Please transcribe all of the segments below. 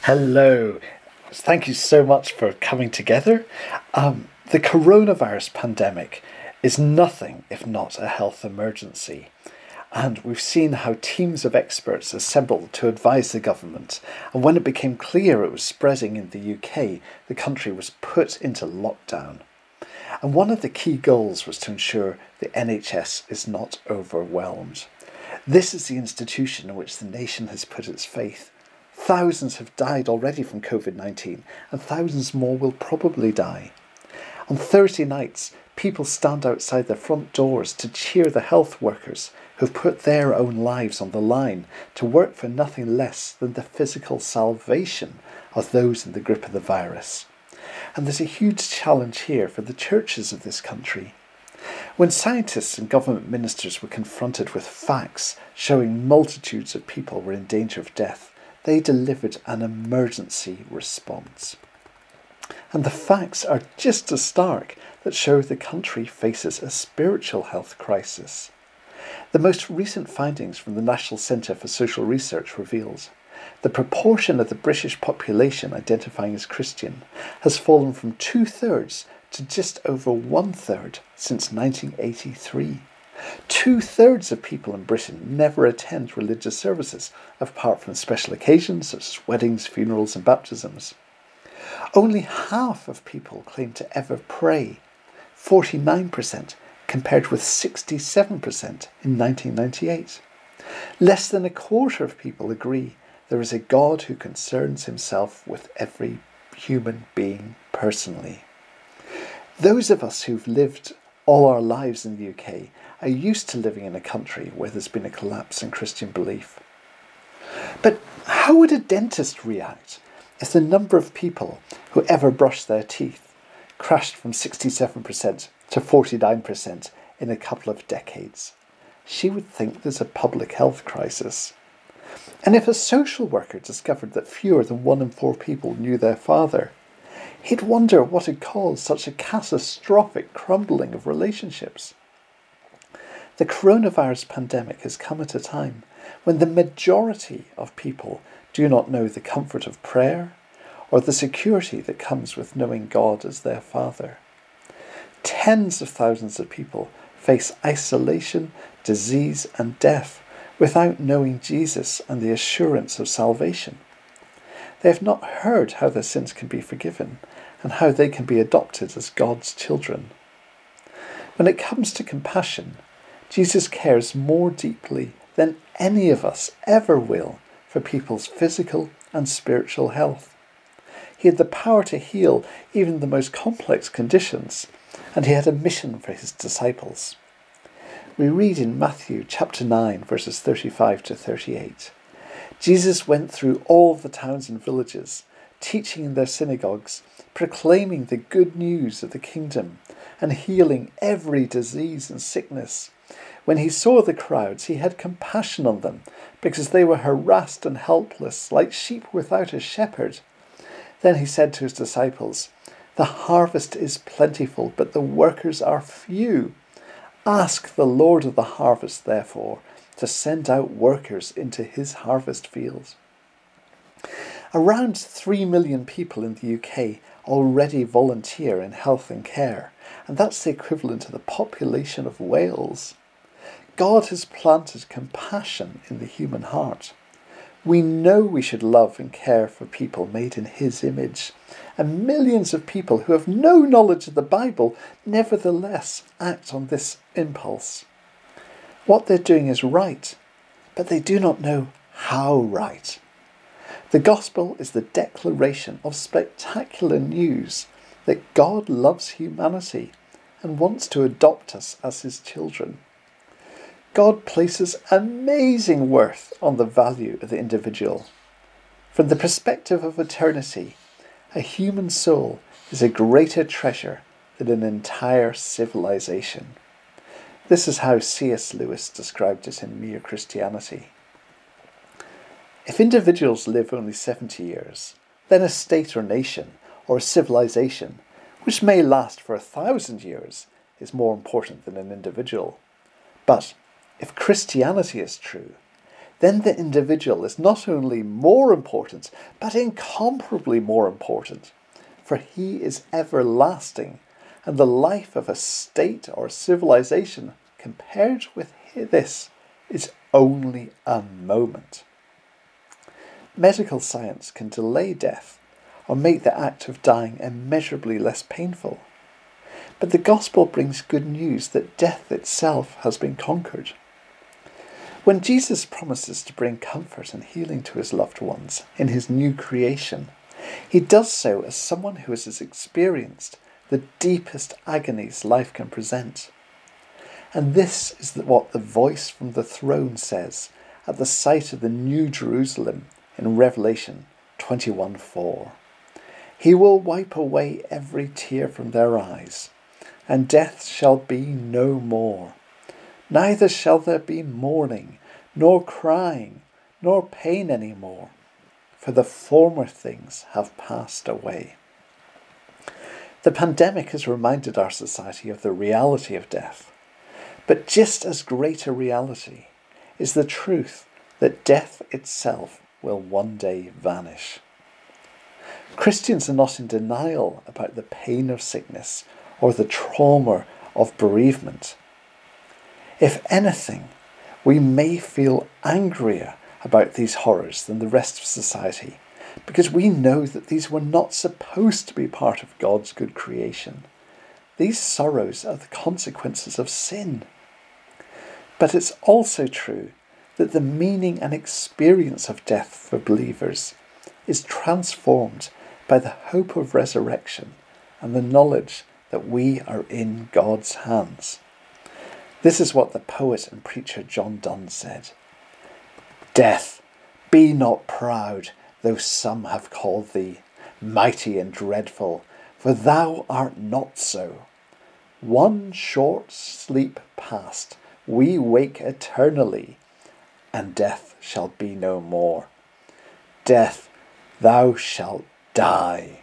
Hello. Thank you so much for coming together. The coronavirus pandemic is nothing if not a health emergency. And we've seen how teams of experts assembled to advise the government. And when it became clear it was spreading in the UK, the country was put into lockdown. And one of the key goals was to ensure the NHS is not overwhelmed. This is the institution in which the nation has put its faith. Thousands have died already from COVID-19, and thousands more will probably die. On Thursday nights, people stand outside their front doors to cheer the health workers who've put their own lives on the line to work for nothing less than the physical salvation of those in the grip of the virus. And there's a huge challenge here for the churches of this country. When scientists and government ministers were confronted with facts showing multitudes of people were in danger of death, they delivered an emergency response. And the facts are just as stark that show the country faces a spiritual health crisis. The most recent findings from the National Centre for Social Research reveals the proportion of the British population identifying as Christian has fallen from 2/3 to just over 1/3 since 1983. 2/3 of people in Britain never attend religious services, apart from special occasions such as weddings, funerals and baptisms. Only half of people claim to ever pray, 49%, compared with 67% in 1998. Less than a quarter of people agree there is a God who concerns himself with every human being personally. Those of us who've lived all our lives in the UK are used to living in a country where there's been a collapse in Christian belief. But how would a dentist react if the number of people who ever brush their teeth crashed from 67% to 49% in a couple of decades? She would think there's a public health crisis. And if a social worker discovered that fewer than 1 in 4 people knew their father, he'd wonder what had caused such a catastrophic crumbling of relationships. The coronavirus pandemic has come at a time when the majority of people do not know the comfort of prayer or the security that comes with knowing God as their Father. Tens of thousands of people face isolation, disease and death without knowing Jesus and the assurance of salvation. They have not heard how their sins can be forgiven and how they can be adopted as God's children. When it comes to compassion, Jesus cares more deeply than any of us ever will for people's physical and spiritual health. He had the power to heal even the most complex conditions, and he had a mission for his disciples. We read in Matthew chapter 9, verses 35 to 38. Jesus went through all the towns and villages, teaching in their synagogues, proclaiming the good news of the kingdom, and healing every disease and sickness. When he saw the crowds, he had compassion on them, because they were harassed and helpless, like sheep without a shepherd. Then he said to his disciples, "The harvest is plentiful, but the workers are few. Ask the Lord of the harvest, therefore, to send out workers into his harvest fields." Around 3 million people in the UK already volunteer in health and care, and that's the equivalent to the population of Wales. God has planted compassion in the human heart. We know we should love and care for people made in his image, and millions of people who have no knowledge of the Bible nevertheless act on this impulse. What they're doing is right, but they do not know how right. The gospel is the declaration of spectacular news that God loves humanity and wants to adopt us as his children. God places amazing worth on the value of the individual. From the perspective of eternity, a human soul is a greater treasure than an entire civilization. This is how C.S. Lewis described it in Mere Christianity. If individuals live only 70 years, then a state or nation or a civilization, which may last for 1,000 years, is more important than an individual. But if Christianity is true, then the individual is not only more important, but incomparably more important, for he is everlasting, and the life of a state or civilization compared with this is only a moment. Medical science can delay death or make the act of dying immeasurably less painful. But the gospel brings good news that death itself has been conquered. When Jesus promises to bring comfort and healing to his loved ones in his new creation, he does so as someone who has experienced the deepest agonies life can present. And this is what the voice from the throne says at the sight of the New Jerusalem in Revelation 21:4. He will wipe away every tear from their eyes, and death shall be no more. Neither shall there be mourning, nor crying, nor pain any more, for the former things have passed away. The pandemic has reminded our society of the reality of death, but just as great a reality is the truth that death itself will one day vanish. Christians are not in denial about the pain of sickness or the trauma of bereavement. If anything, we may feel angrier about these horrors than the rest of society, because we know that these were not supposed to be part of God's good creation. These sorrows are the consequences of sin. But it's also true that the meaning and experience of death for believers is transformed by the hope of resurrection and the knowledge that we are in God's hands. This is what the poet and preacher John Donne said: "Death, be not proud, though some have called thee mighty and dreadful, for thou art not so. One short sleep past, we wake eternally, and death shall be no more. Death, thou shalt die."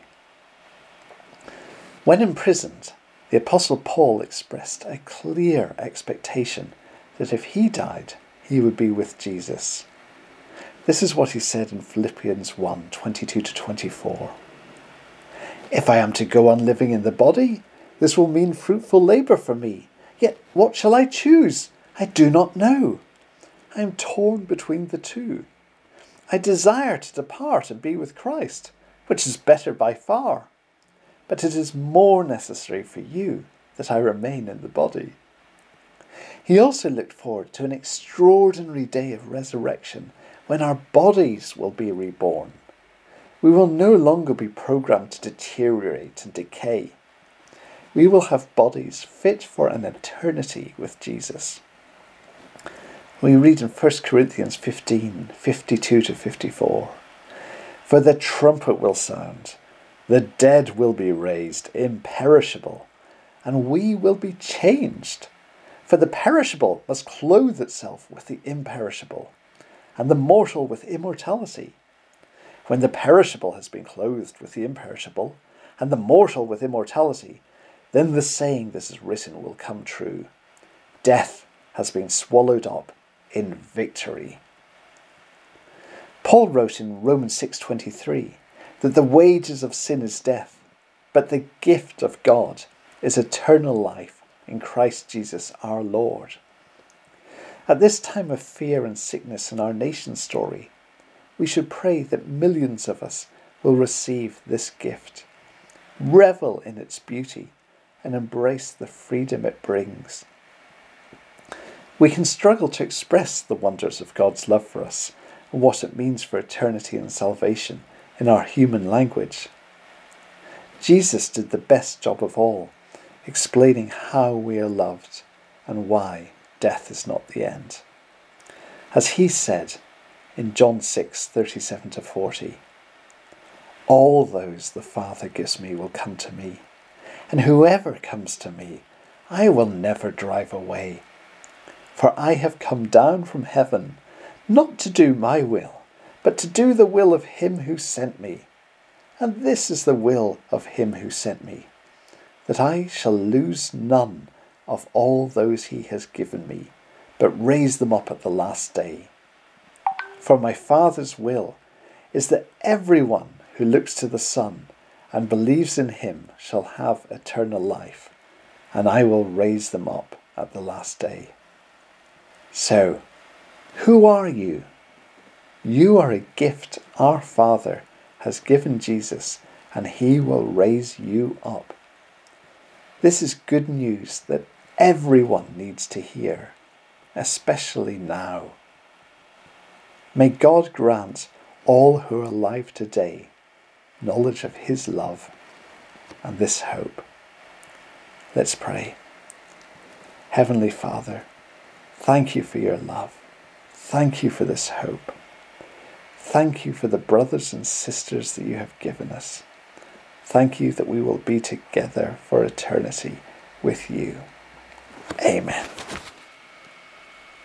When imprisoned, the Apostle Paul expressed a clear expectation that if he died, he would be with Jesus. This is what he said in Philippians 1:22-24. "If I am to go on living in the body, this will mean fruitful labour for me. Yet what shall I choose? I do not know. I am torn between the two. I desire to depart and be with Christ, which is better by far. But it is more necessary for you that I remain in the body." He also looked forward to an extraordinary day of resurrection when our bodies will be reborn. We will no longer be programmed to deteriorate and decay. We will have bodies fit for an eternity with Jesus. We read in 1 Corinthians 15:52-54, "For the trumpet will sound, the dead will be raised imperishable, and we will be changed. For the perishable must clothe itself with the imperishable, and the mortal with immortality. When the perishable has been clothed with the imperishable, and the mortal with immortality, then the saying this is written will come true: Death has been swallowed up in victory." Paul wrote in Romans 6:23 that the wages of sin is death, but the gift of God is eternal life in Christ Jesus our Lord. At this time of fear and sickness in our nation's story, we should pray that millions of us will receive this gift, revel in its beauty, and embrace the freedom it brings. We can struggle to express the wonders of God's love for us and what it means for eternity and salvation in our human language. Jesus did the best job of all, explaining how we are loved and why death is not the end. As he said in John 6:37-40, "All those the Father gives me will come to me, and whoever comes to me, I will never drive away. For I have come down from heaven, not to do my will, but to do the will of him who sent me. And this is the will of him who sent me, that I shall lose none of all those he has given me, but raise them up at the last day." For my Father's will is that everyone who looks to the Son and believes in him shall have eternal life, and I will raise them up at the last day. So, who are you? You are a gift our Father has given Jesus, and he will raise you up. This is good news that everyone needs to hear, especially now. May God grant all who are alive today knowledge of his love and this hope. Let's pray. Heavenly Father, thank you for your love. Thank you for this hope. Thank you for the brothers and sisters that you have given us. Thank you that we will be together for eternity with you. Amen.